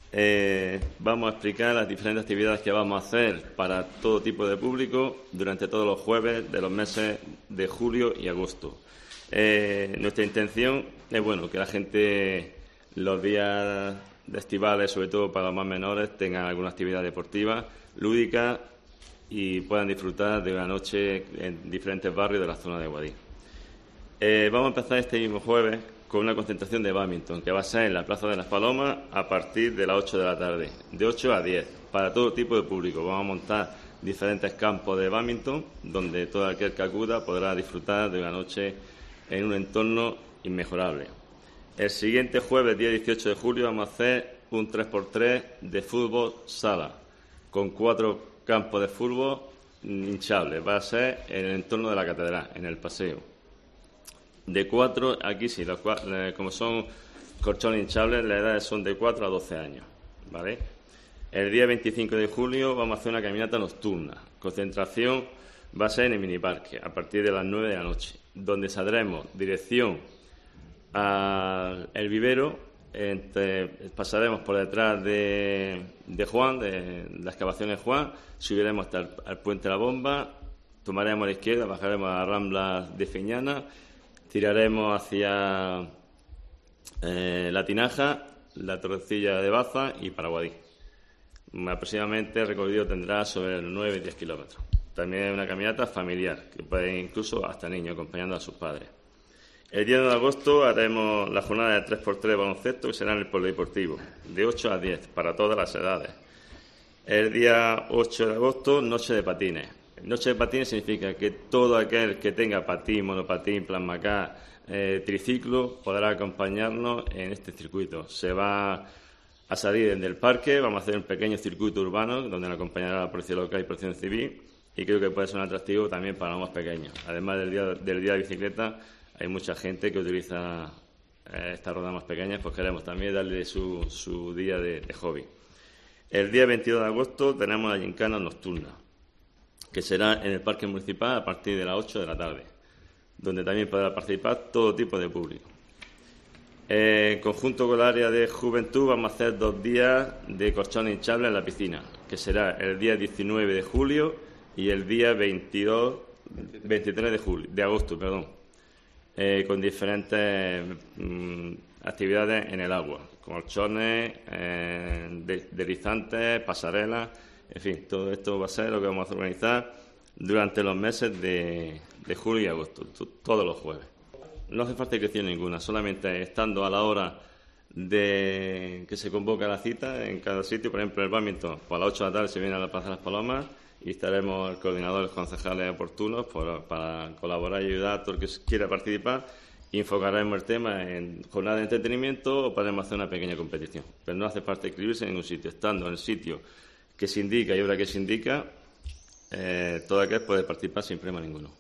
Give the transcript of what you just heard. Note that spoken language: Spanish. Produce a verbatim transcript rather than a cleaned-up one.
Eh, vamos a explicar las diferentes actividades que vamos a hacer para todo tipo de público durante todos los jueves de los meses de julio y agosto. Eh, nuestra intención es bueno que la gente los días de estivales, sobre todo para los más menores, tengan alguna actividad deportiva, lúdica y puedan disfrutar de una noche en diferentes barrios de la zona de Guadix. Eh, vamos a empezar este mismo jueves con una concentración de bádminton que va a ser en la Plaza de las Palomas a partir de las ocho de la tarde, de ocho a diez, para todo tipo de público. Vamos a montar diferentes campos de bádminton donde todo aquel que acuda podrá disfrutar de una noche en un entorno inmejorable. El siguiente jueves, día dieciocho de julio, vamos a hacer un tres por tres de fútbol sala, con cuatro campos de fútbol hinchables. Va a ser en el entorno de la catedral, en el paseo. De cuatro, aquí sí, los, como son colchones hinchables, las edades son de cuatro a doce años, ¿vale? El día veinticinco de julio vamos a hacer una caminata nocturna. Concentración va a ser en el miniparque, a partir de las nueve de la noche, donde saldremos dirección al el vivero, entre, pasaremos por detrás de, de Juan, de las excavaciones Juan, subiremos hasta el al puente de la Bomba, tomaremos a la izquierda, bajaremos a la Rambla de Fiñana, tiraremos hacia eh, La Tinaja, la Torrecilla de Baza y para Guadix. Aproximadamente el recorrido tendrá sobre nueve a diez kilómetros. También es una caminata familiar, que puede ir incluso hasta niños, acompañando a sus padres. El día de agosto haremos la jornada de tres por tres de baloncesto, que será en el polideportivo, de ocho a diez, para todas las edades. El día ocho de agosto, noche de patines. Noche de patines significa que todo aquel que tenga patín, monopatín, plasmacá, eh, triciclo, podrá acompañarnos en este circuito. Se va a salir desde el parque, vamos a hacer un pequeño circuito urbano donde nos acompañará la Policía Local y Protección Civil, y creo que puede ser un atractivo también para los más pequeños. Además del día, del día de bicicleta, hay mucha gente que utiliza eh, estas ruedas más pequeñas, pues queremos también darle su, su día de, de hobby. El día veintidós de agosto tenemos la gincana nocturna, que será en el Parque Municipal a partir de las ocho de la tarde, donde también podrá participar todo tipo de público. Eh, en conjunto con el área de juventud vamos a hacer dos días de colchones hinchables en la piscina, que será el día diecinueve de julio y el día veintidós, veintitrés de julio, de agosto, perdón, eh, con diferentes mm, actividades en el agua, colchones, eh, de, deslizantes, pasarelas. En fin, todo esto va a ser lo que vamos a organizar durante los meses de, de julio y agosto, todos los jueves. No hace falta inscripción ninguna, solamente estando a la hora de que se convoca la cita en cada sitio. Por ejemplo, el bádminton, pues a las ocho de la tarde se viene a la Plaza de las Palomas y estaremos el coordinador y los concejales oportunos por, para colaborar y ayudar a todo el que quiera participar. Y enfocaremos el tema en jornada de entretenimiento o podemos hacer una pequeña competición. Pero no hace falta inscribirse en ningún sitio, estando en el sitio que se indica y hora que se indica, eh, todo aquel puede participar sin problema ninguno.